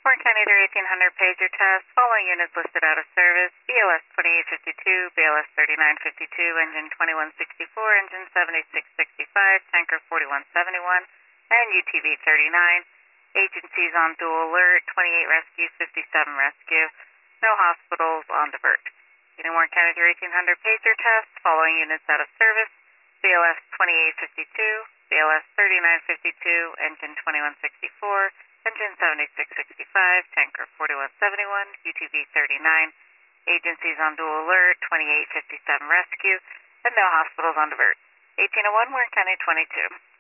Warren County to 1800 pager test. Following units listed out of service. BLS 2852, BLS 3952, engine 2164, engine 7665, tanker 4171, and UTV 39. Agencies on dual alert, 28 rescue, 57 rescue. No hospitals on divert. Unit Warren County to 1800 pager test. Following units out of service. BLS 2852, BLS 3952, engine 2164, engine 7665, tanker 4171, UTV 39. Agencies on dual alert, 2857 rescue, and no hospitals on divert. 1801, Warren County 22.